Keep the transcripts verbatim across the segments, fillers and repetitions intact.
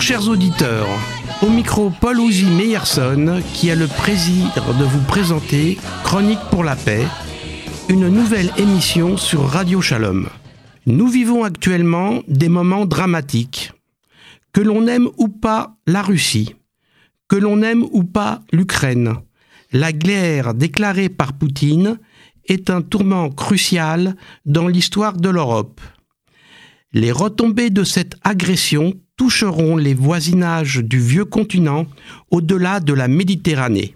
chers auditeurs, au micro Paul Ouzy Meyerson qui a le plaisir de vous présenter Chronique pour la paix, une nouvelle émission sur Radio Shalom. Nous vivons actuellement des moments dramatiques. Que l'on aime ou pas la Russie, que l'on aime ou pas l'Ukraine, la guerre déclarée par Poutine est un tournant crucial dans l'histoire de l'Europe. Les retombées de cette agression toucheront les voisinages du vieux continent au-delà de la Méditerranée.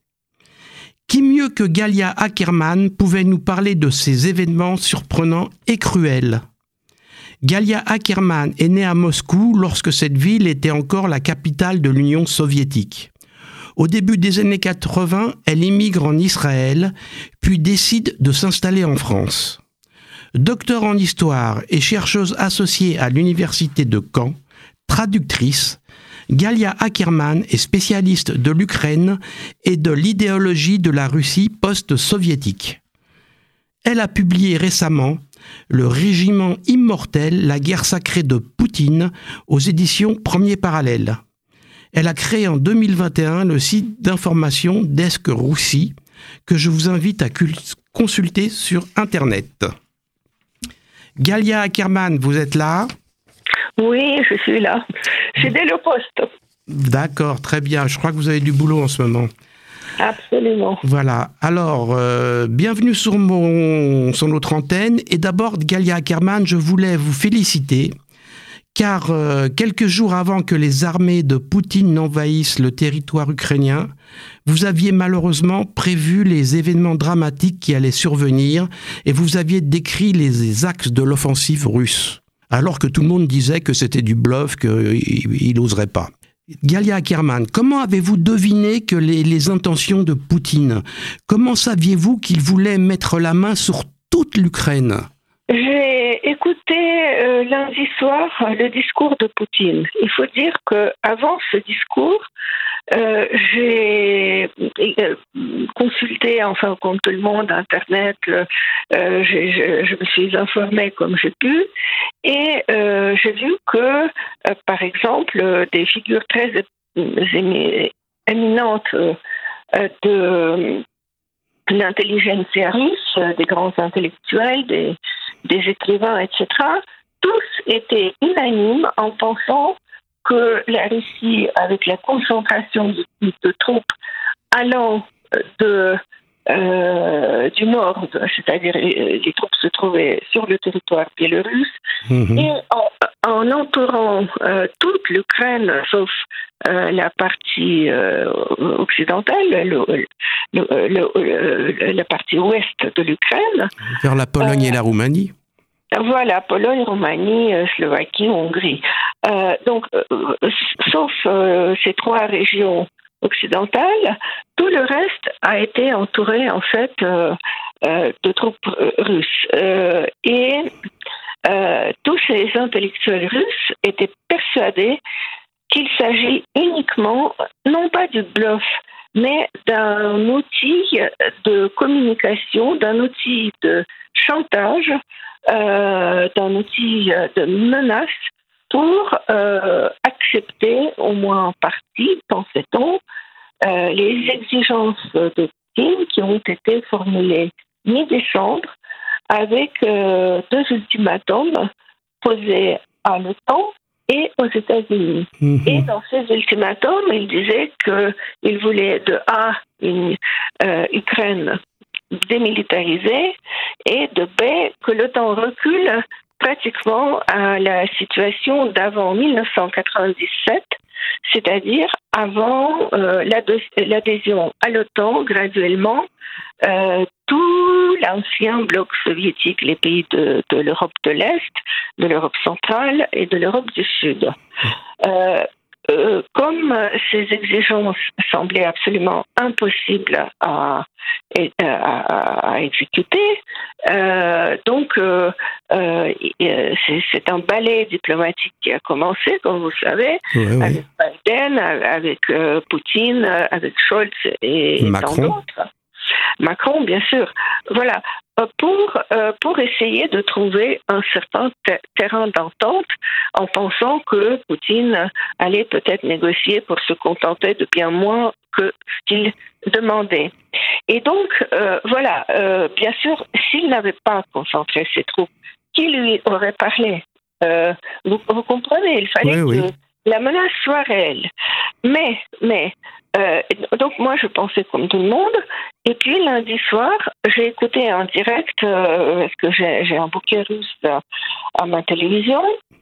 Qui mieux que Galia Ackerman pouvait nous parler de ces événements surprenants et cruels ? Galia Ackerman est née à Moscou lorsque cette ville était encore la capitale de l'Union soviétique. Au début des années quatre-vingts, elle émigre en Israël, puis décide de s'installer en France. Docteur en histoire et chercheuse associée à l'université de Caen, traductrice, Galia Ackerman est spécialiste de l'Ukraine et de l'idéologie de la Russie post-soviétique. Elle a publié récemment Le régiment immortel, la guerre sacrée de Poutine aux éditions Premier Parallèle. Elle a créé en deux mille vingt et un le site d'information Desk Russie que je vous invite à consulter sur Internet. Galia Ackerman, vous êtes là ? Oui, je suis là. C'est dès le poste. D'accord, très bien. Je crois que vous avez du boulot en ce moment. Absolument. Voilà. Alors, euh, bienvenue sur, mon, sur notre antenne. Et d'abord, Galia Ackerman, je voulais vous féliciter, car euh, quelques jours avant que les armées de Poutine n'envahissent le territoire ukrainien, vous aviez malheureusement prévu les événements dramatiques qui allaient survenir et vous aviez décrit les axes de l'offensive russe, alors que tout le monde disait que c'était du bluff, qu'il n'oserait pas. Galia Ackerman, comment avez-vous deviné que les, les intentions de Poutine ? Comment saviez-vous qu'il voulait mettre la main sur toute l'Ukraine ? J'ai écouté euh, lundi soir le discours de Poutine. Il faut dire qu'avant ce discours, euh, j'ai euh, consulté, enfin comme tout le monde, Internet, euh, j'ai, je, je me suis informée comme j'ai pu, et euh, j'ai vu que, euh, par exemple, euh, des figures très émi- éminentes euh, de l'intelligentsia russe, des grands intellectuels, des, des écrivains, et cetera, tous étaient unanimes en pensant que la Russie, avec la concentration de, de troupes allant de, euh, du nord, c'est-à-dire les troupes se trouvaient sur le territoire biélorusse, mmh. et en, en entourant euh, toute l'Ukraine, sauf euh, la partie euh, occidentale, le, le, le, le, la partie ouest de l'Ukraine. Vers la Pologne euh, et la Roumanie. Voilà, Pologne, Roumanie, Slovaquie, Hongrie. Euh, donc, euh, sauf euh, ces trois régions occidentales, tout le reste a été entouré en fait euh, euh, de troupes russes. Euh, et euh, tous ces intellectuels russes étaient persuadés qu'il s'agit uniquement, non pas du bluff, mais d'un outil de communication, d'un outil de chantage, euh, d'un outil de menace pour euh, accepter, au moins en partie, pensait-on, euh, les exigences de Poutine qui ont été formulées mi-décembre avec euh, deux ultimatums posés à l'OTAN et aux États-Unis. Mmh. Et dans ces ultimatums, il disait qu'il voulait de A, une euh, Ukraine démilitarisée, et de B, que l'OTAN recule pratiquement à la situation d'avant dix-neuf cent quatre-vingt-dix-sept, c'est-à-dire avant euh, l'adhésion à l'OTAN graduellement, euh, tout l'ancien bloc soviétique, les pays de, de l'Europe de l'Est, de l'Europe centrale et de l'Europe du Sud. Euh, euh, comme ces exigences semblaient absolument impossibles à, à, à exécuter, euh, donc euh, euh, c'est, c'est un ballet diplomatique qui a commencé, comme vous savez, oui, oui. avec Biden, avec euh, Poutine, avec Scholz et Macron. tant d'autres. Macron, bien sûr. Voilà, pour, euh, pour essayer de trouver un certain ter- terrain d'entente en pensant que Poutine allait peut-être négocier pour se contenter de bien moins que ce qu'il demandait. Et donc, euh, voilà, euh, bien sûr, s'il n'avait pas concentré ses troupes, qui lui aurait parlé euh, vous, vous comprenez, il fallait oui, que oui. la menace soit réelle. Mais, mais, euh, donc moi je pensais comme tout le monde. Et puis lundi soir, j'ai écouté en direct, euh, parce que j'ai, j'ai un bouquet russe à, à ma télévision,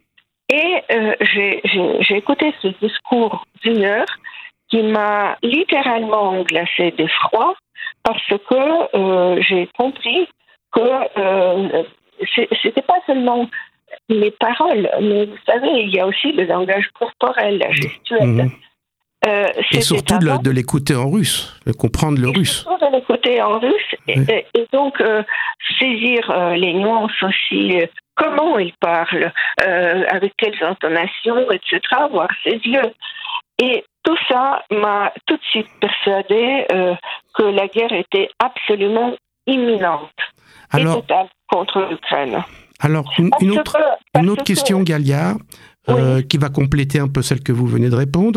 et euh, j'ai, j'ai, j'ai écouté ce discours d'une heure qui m'a littéralement glacé d'effroi, parce que euh, j'ai compris que euh, c'est, c'était pas seulement les paroles, mais vous savez, il y a aussi le langage corporel, la gestuelle. Mmh. Euh, et surtout de, de l'écouter en russe, de comprendre le et russe. Surtout de l'écouter en russe, oui. et, et donc euh, saisir euh, les nuances aussi, euh, comment il parle, euh, avec quelles intonations, et cetera, voir ses yeux. Et tout ça m'a tout de suite persuadé euh, que la guerre était absolument imminente Alors, et totale contre l'Ukraine. Alors, une, une autre, que, une autre question, que... Galia, euh, oui. qui va compléter un peu celle que vous venez de répondre.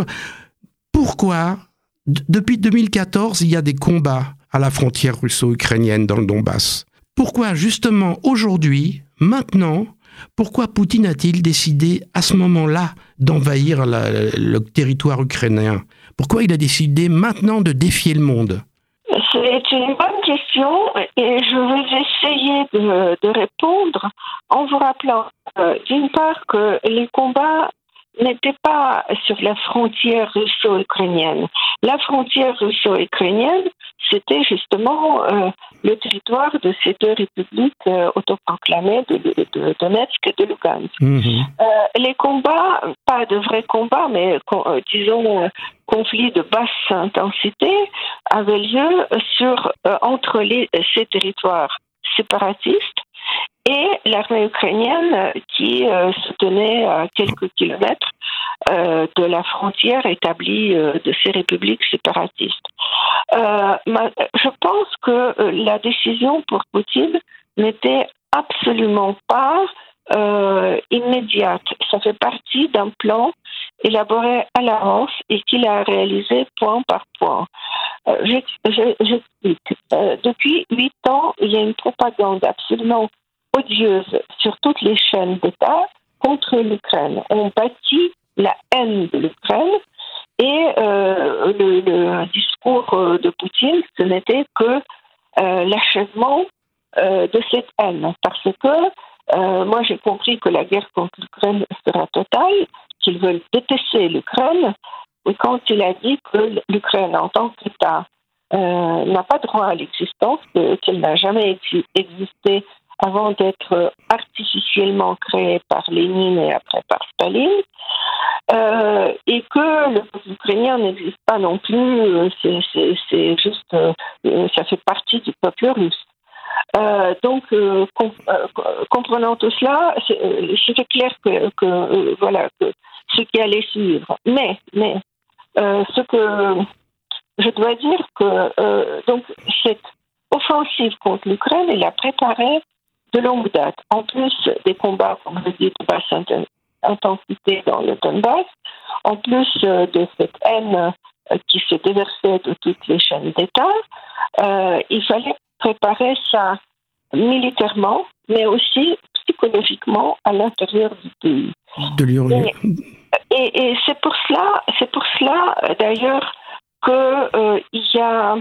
Pourquoi, d- depuis deux mille quatorze, il y a des combats à la frontière russo-ukrainienne dans le Donbass? Pourquoi, justement, aujourd'hui, maintenant, pourquoi Poutine a-t-il décidé, à ce moment-là, d'envahir la, le territoire ukrainien? Pourquoi il a décidé, maintenant, de défier le monde? C'est une bonne question et je vais essayer de, de répondre en vous rappelant euh, d'une part que les combats n'étaient pas sur la frontière russo-ukrainienne. La frontière russo-ukrainienne, c'était justement euh, le territoire de ces deux républiques euh, autoproclamées de, de, de Donetsk et de Lugansk. Mmh. Euh, les combats, pas de vrais combats, mais euh, disons euh, conflits de basse intensité, avaient lieu sur, euh, entre les, ces territoires séparatistes et l'armée ukrainienne qui euh, se tenait à quelques kilomètres euh, de la frontière établie euh, de ces républiques séparatistes. Euh, ma, je pense que euh, la décision pour Poutine n'était absolument pas euh, immédiate. Ça fait partie d'un plan élaboré à l'avance et qu'il a réalisé point par point. Euh, j'explique. Euh, depuis huit ans, il y a une propagande absolument odieuse sur toutes les chaînes d'État contre l'Ukraine. On bâtit la haine de l'Ukraine et euh, le, le discours de Poutine, ce n'était que euh, l'achèvement euh, de cette haine. Parce que euh, moi, j'ai compris que la guerre contre l'Ukraine sera totale, qu'ils veulent détester l'Ukraine, et quand il a dit que l'Ukraine, en tant qu'État, euh, n'a pas droit à l'existence, qu'elle n'a jamais existé avant d'être artificiellement créé par Lénine et après par Staline, euh, et que le peuple ukrainien n'existe pas non plus, c'est, c'est, c'est juste, euh, ça fait partie du peuple russe. Euh, donc, euh, comp- euh, comprenant tout cela, c'est, c'était clair que, que euh, voilà, que ce qui allait suivre. Mais, mais, euh, ce que je dois dire que euh, donc cette offensive contre l'Ukraine, elle a préparé de longue date. En plus des combats, comme je dis, de basse intensité dans le Donbass, en plus euh, de cette haine euh, qui se déversait de toutes les chaînes d'État, euh, il fallait préparer ça militairement, mais aussi psychologiquement à l'intérieur du pays. De l'Ukraine. Et, et, et c'est pour cela, c'est pour cela d'ailleurs qu'il euh, y a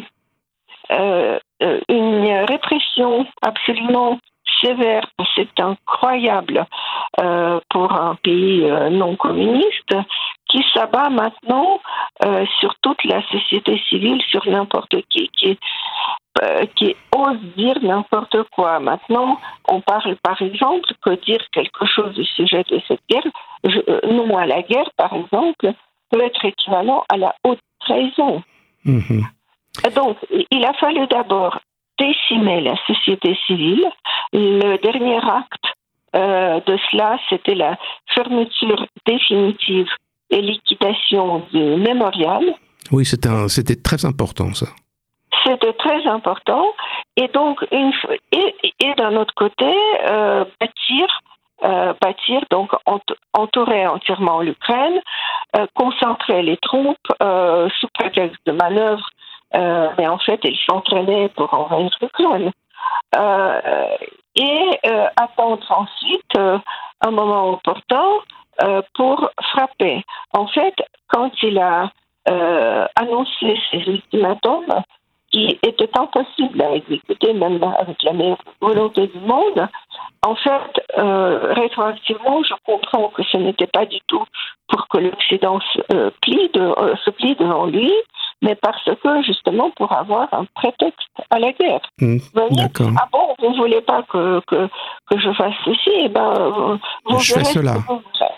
euh, une répression absolument sévère, c'est incroyable euh, pour un pays euh, non communiste, qui s'abat maintenant euh, sur toute la société civile, sur n'importe qui, qui, euh, qui ose dire n'importe quoi. Maintenant, on parle par exemple que dire quelque chose du sujet de cette guerre, je, euh, non à la guerre par exemple, peut être équivalent à la haute trahison. Mmh. Donc, il a fallu d'abord décimer la société civile. Le dernier acte euh, de cela, c'était la fermeture définitive et liquidation du mémorial. Oui, c'était, un, c'était très important, ça. c'était très important. Et donc, une, et, et d'un autre côté, euh, bâtir, euh, bâtir, donc ent- entourer entièrement l'Ukraine, euh, concentrer les troupes euh, sous prétexte de manœuvre, euh, mais en fait, ils s'entraînaient pour envahir l'Ukraine. Euh, et euh, attendre ensuite euh, un moment opportun euh, pour frapper. En fait, quand il a euh, annoncé ces ultimatums, qui étaient impossibles à exécuter, même avec la meilleure volonté du monde, en fait, euh, rétroactivement, je comprends que ce n'était pas du tout pour que l'Occident se, euh, plie, de, euh, se plie devant lui, mais parce que, justement, pour avoir un prétexte à la guerre. Mmh, vous voyez, d'accord. Ah bon, vous ne voulez pas que, que, que je fasse ceci, eh ben, vous, vous je fais cela. Vous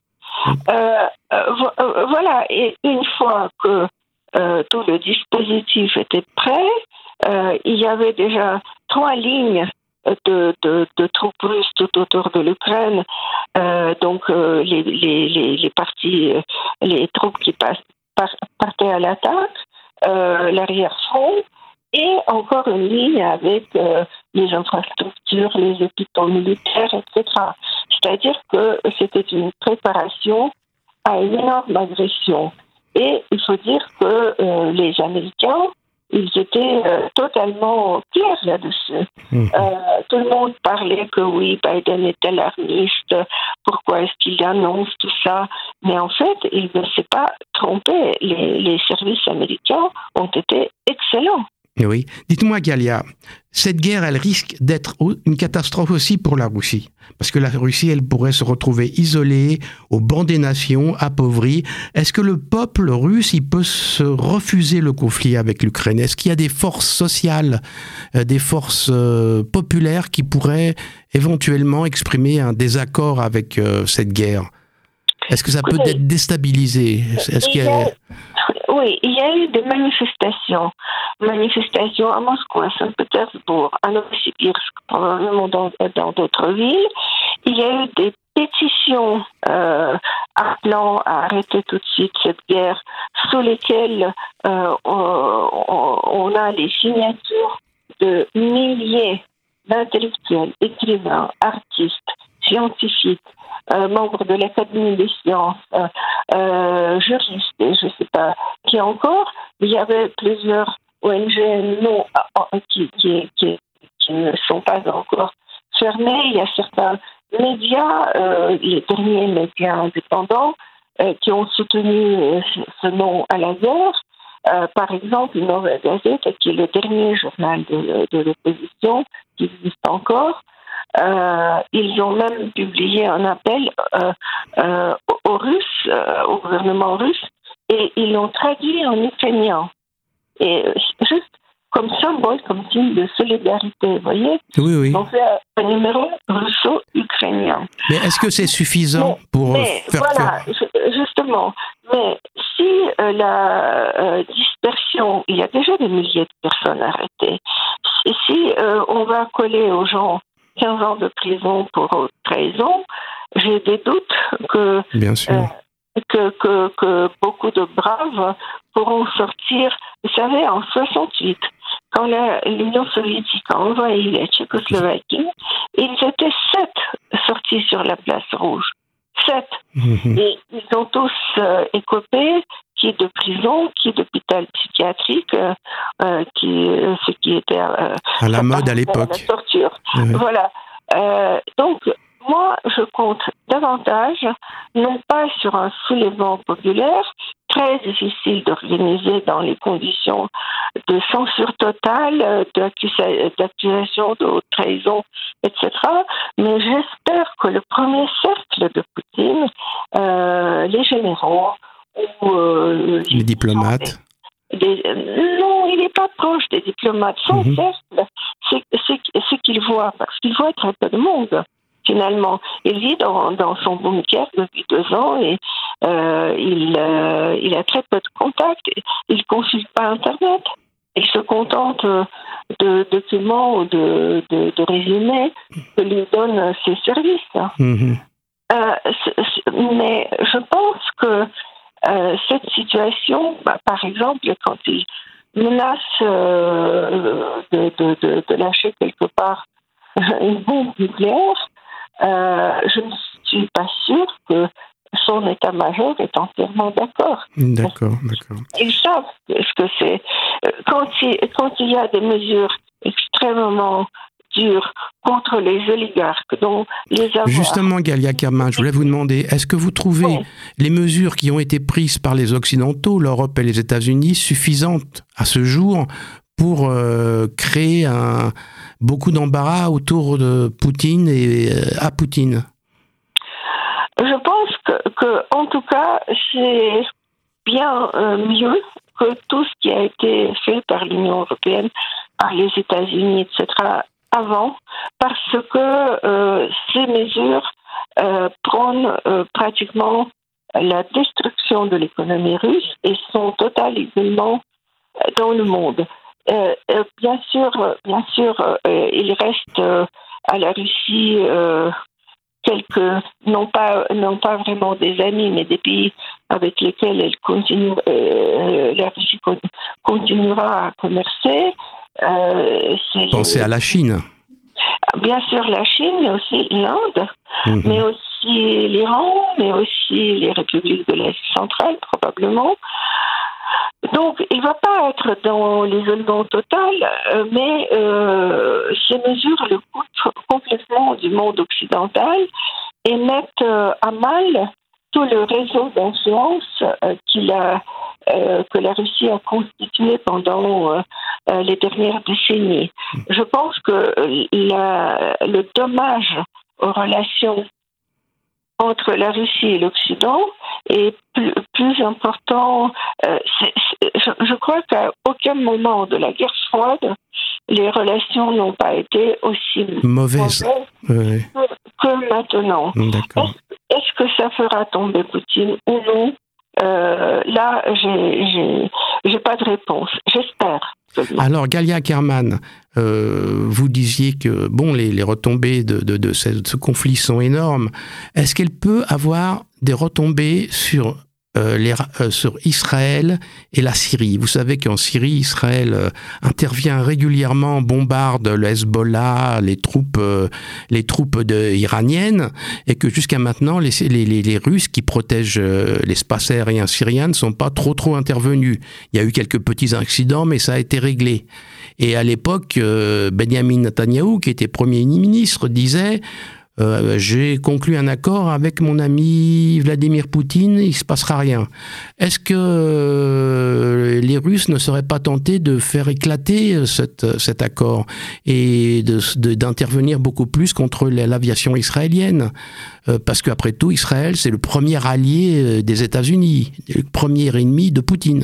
euh, euh, voilà, et une fois que euh, tout le dispositif était prêt, euh, il y avait déjà trois lignes de, de, de troupes russes tout autour de l'Ukraine, euh, donc euh, les, les, les, les parties, les troupes qui passent, par, partaient à l'attaque, euh, l'arrière-front, et encore une ligne avec euh, les infrastructures, les hôpitaux militaires, et cetera. C'est-à-dire que c'était une préparation à une énorme agression. Et il faut dire que euh, les Américains, ils étaient euh, totalement clairs là-dessus. Mmh. Euh, tout le monde parlait que oui, Biden est alarmiste, pourquoi est-ce qu'il annonce tout ça? Mais en fait, il ne s'est pas trompé. Les, les services américains ont été excellents. Oui. Dites-moi, Galia, cette guerre, elle risque d'être une catastrophe aussi pour la Russie. Parce que la Russie, elle pourrait se retrouver isolée, au banc des nations, appauvrie. Est-ce que le peuple russe, il peut se refuser le conflit avec l'Ukraine? Est-ce qu'il y a des forces sociales, euh, des forces euh, populaires qui pourraient éventuellement exprimer un désaccord avec euh, cette guerre? Est-ce que ça peut oui. être déstabilisé? Est-ce qu'il y a... Oui, il y a eu des manifestations. Manifestations à Moscou, à Saint-Pétersbourg, à Novosibirsk, probablement dans, dans d'autres villes. Il y a eu des pétitions euh, appelant à arrêter tout de suite cette guerre, sous lesquelles euh, on, on a les signatures de milliers d'intellectuels, écrivains, artistes, scientifiques, Euh, membres de l'Académie des sciences, euh, euh, juristes, et je ne sais pas qui encore. Il y avait plusieurs O N G non, qui, qui, qui, qui ne sont pas encore fermées. Il y a certains médias, euh, les derniers médias indépendants, euh, qui ont soutenu euh, ce non à la guerre. Euh, par exemple, une Nouvelle Gazette, qui est le dernier journal de, de l'opposition, qui existe encore. Euh, ils ont même publié un appel euh, euh, aux Russes, euh, au gouvernement russe, et ils l'ont traduit en ukrainien. Et juste comme symbole, comme signe de solidarité, vous voyez. Oui, oui. Ils ont fait un numéro russo-ukrainien. Mais est-ce que c'est suffisant mais, pour mais faire voilà, faire... justement. Mais si euh, la euh, dispersion, il y a déjà des milliers de personnes arrêtées. Si, si euh, on va coller aux gens quinze ans de prison pour trahison, j'ai des doutes que, Bien sûr. Euh, que, que, que beaucoup de braves pourront sortir. Vous savez, en soixante-huit, quand la, l'Union soviétique a envahi la Tchécoslovaquie, ils étaient sept sortis sur la place rouge. Sept. Mmh. Et ils ont tous euh, écopé, qui de prison, qui d'hôpital psychiatrique, euh, euh, qui, euh, ce qui était euh, à la mode à l'époque. La torture. Mmh. Voilà. Euh, donc, moi, je compte davantage, non pas sur un soulèvement populaire, très difficile d'organiser dans les conditions de censure totale, d'accusa- d'accusation de haute trahison, et cetera. Mais j'espère que le premier cercle de Poutine, euh, les généraux ou euh, les diplomates. Des, non, il n'est pas proche des diplomates. Son mmh. cercle, c'est, c'est, c'est ce qu'il voit, parce qu'il voit très peu de monde. Finalement, il vit dans, dans son bunker depuis deux ans et euh, il, euh, il a très peu de contacts. Il ne consulte pas Internet. Il se contente de documents ou de, de, de résumés que lui donnent ses services. Mmh. Euh, mais je pense que euh, cette situation, bah, par exemple, quand il menace euh, de, de, de, de lâcher quelque part une bombe nucléaire, euh, je ne suis pas sûre que son état-major est entièrement d'accord. D'accord, d'accord. Ils savent ce que c'est. Quand il, quand il y a des mesures extrêmement dures contre les oligarques, dont les avoirs... Justement, Galia Kerman, je voulais vous demander, est-ce que vous trouvez oui. les mesures qui ont été prises par les Occidentaux, l'Europe et les États-Unis, suffisantes à ce jour pour euh, créer un, beaucoup d'embarras autour de Poutine et euh, à Poutine? Je pense que, que, en tout cas, c'est bien euh, mieux que tout ce qui a été fait par l'Union européenne, par les États-Unis, et cetera, avant, parce que euh, ces mesures euh, prennent euh, pratiquement la destruction de l'économie russe et son total isolement dans le monde. Euh, euh, bien sûr, bien sûr, euh, il reste euh, à la Russie euh, quelques, non pas, non pas vraiment des amis, mais des pays avec lesquels elle continue, euh, la Russie continuera à commercer. Euh, Pensez à la Chine. Bien sûr la Chine, mais aussi l'Inde, mmh. mais aussi l'Iran, mais aussi les républiques de l'Est central, probablement. Donc, il ne va pas être dans l'isolement total, euh, mais euh, ces mesures le coupent complètement du monde occidental et mettent euh, à mal tout le réseau d'influence euh, qu'il a, euh, que la Russie a constitué pendant euh, euh, les dernières décennies. Je pense que la, le dommage aux relations entre la Russie et l'Occident est plus, plus important. Euh, c'est, c'est, je, je crois qu'à aucun moment de la guerre froide, les relations n'ont pas été aussi mauvaises, mauvaises oui. que, que maintenant. D'accord. Est-ce, est-ce que ça fera tomber Poutine ou non? euh, Là, j'ai, j'ai, j'ai pas de réponse. J'espère. Alors, Galia Kerman, euh, vous disiez que bon, les, les retombées de, de, de, ce, de ce conflit sont énormes. Est-ce qu'elle peut avoir des retombées sur, euh, les, euh, sur Israël et la Syrie? Vous savez qu'en Syrie, Israël euh, intervient régulièrement, bombarde le Hezbollah, les troupes, euh, les troupes de, iraniennes, et que jusqu'à maintenant, les, les, les, les Russes qui protègent euh, l'espace aérien syrien ne sont pas trop trop intervenus. Il y a eu quelques petits incidents, mais ça a été réglé. Et à l'époque, euh, Benjamin Netanyahou, qui était Premier ministre, disait euh, « J'ai conclu un accord avec mon ami Vladimir Poutine, il ne se passera rien ». Est-ce que euh, les Russes ne seraient pas tentés de faire éclater cette, cet accord et de, de, d'intervenir beaucoup plus contre l'aviation israélienne? euh, Parce qu'après tout, Israël, c'est le premier allié des États-Unis, le premier ennemi de Poutine.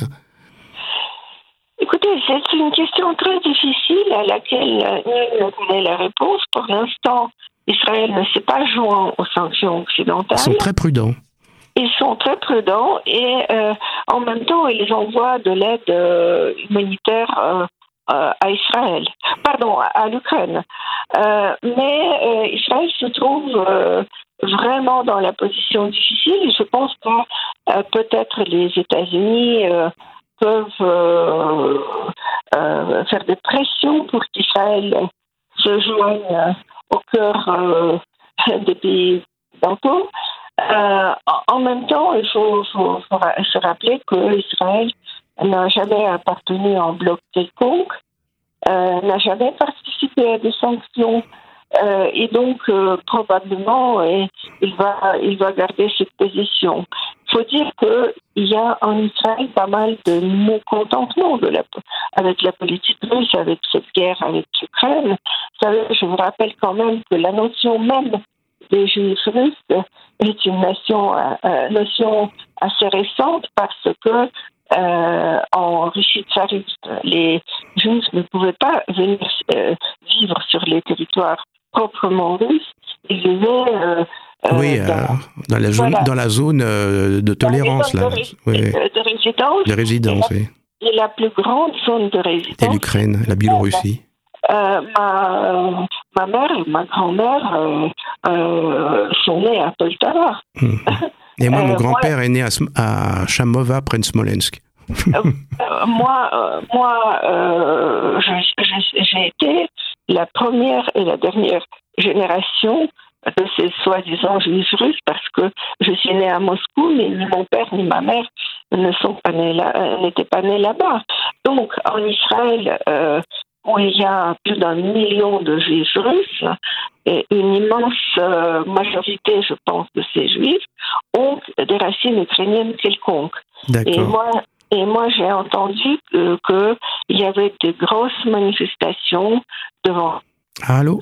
Écoutez, c'est une question très difficile à laquelle nul ne connaît la réponse. Pour l'instant, Israël ne s'est pas joint aux sanctions occidentales. Ils sont très prudents. Ils sont très prudents et euh, en même temps, ils envoient de l'aide euh, humanitaire euh, euh, à Israël, pardon, à, à l'Ukraine. Euh, mais euh, Israël se trouve euh, vraiment dans la position difficile. Je pense que euh, peut-être les États-Unis euh, peuvent euh, euh, faire des pressions pour qu'Israël se joigne au cœur euh, des pays occidentaux. Euh, en même temps, il faut, faut, faut se rappeler que Israël n'a jamais appartenu à un bloc quelconque, euh, n'a jamais participé à des sanctions, euh, et donc euh, probablement euh, il va il va garder cette position. Il faut dire qu'il y a en Israël pas mal de mécontentement de la, avec la politique russe, avec cette guerre avec l'Ukraine. Vous savez, je vous rappelle quand même que la notion même des Juifs russes est une notion, euh, notion assez récente parce que euh, en Russie tsariste, les Juifs ne pouvaient pas venir euh, vivre sur les territoires proprement russes. Ils vivaient euh, oui, euh, dans, dans, la zone, voilà. dans la zone euh, de tolérance, là. De, ré- oui. de résidence. De résidence, et la, oui. Et la plus grande zone de résidence. C'est l'Ukraine, la Biélorussie. Euh, ma, ma mère et ma grand-mère euh, euh, sont nées à Poltava. Mmh. Et moi, mon euh, grand-père ouais. est né à, à Chamova, près de Smolensk. euh, euh, moi, euh, moi euh, je, je, j'ai été la première et la dernière génération de ces soi-disant juifs russes, parce que je suis née à Moscou, mais ni mon père ni ma mère ne sont pas nés là, n'étaient pas nés là-bas. Donc, en Israël, euh, où il y a plus d'un million de juifs russes, et une immense euh, majorité, je pense, de ces juifs ont des racines ukrainiennes quelconques. D'accord. Et moi, et moi, j'ai entendu que, que il y avait de grosses manifestations devant. Allô?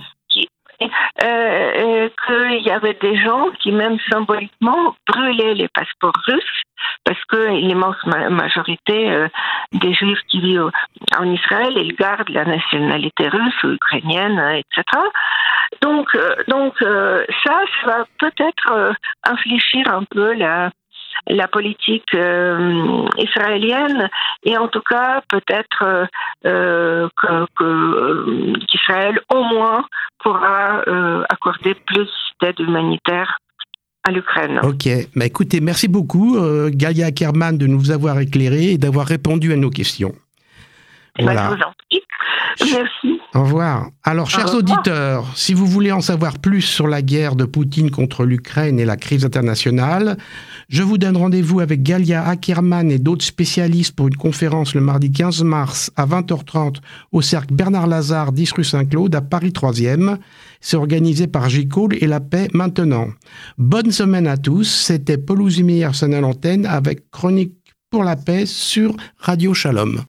Euh, qu'il y avait des gens qui, même symboliquement, brûlaient les passeports russes, parce que l'immense majorité euh, des Juifs qui vivent en Israël, ils gardent la nationalité russe ou ukrainienne, et cetera. Donc, euh, donc euh, ça, ça va peut-être euh, infléchir un peu la la politique euh, israélienne, et en tout cas peut-être euh, que, que euh, qu'Israël au moins pourra euh, accorder plus d'aide humanitaire à l'Ukraine. Ok, bah écoutez, merci beaucoup euh, Galia Ackerman de nous avoir éclairé et d'avoir répondu à nos questions. Voilà. Bah, je vous en prie. Merci. Au revoir. Alors, chers revoir. auditeurs, si vous voulez en savoir plus sur la guerre de Poutine contre l'Ukraine et la crise internationale, je vous donne rendez-vous avec Galia Ackerman et d'autres spécialistes pour une conférence le mardi quinze mars à vingt heures trente au cercle Bernard Lazare, dix rue Saint-Claude à Paris troisième. C'est organisé par J. Cole et La Paix Maintenant. Bonne semaine à tous. C'était Paul Ouzimir à l'antenne avec Chronique pour la paix sur Radio Shalom.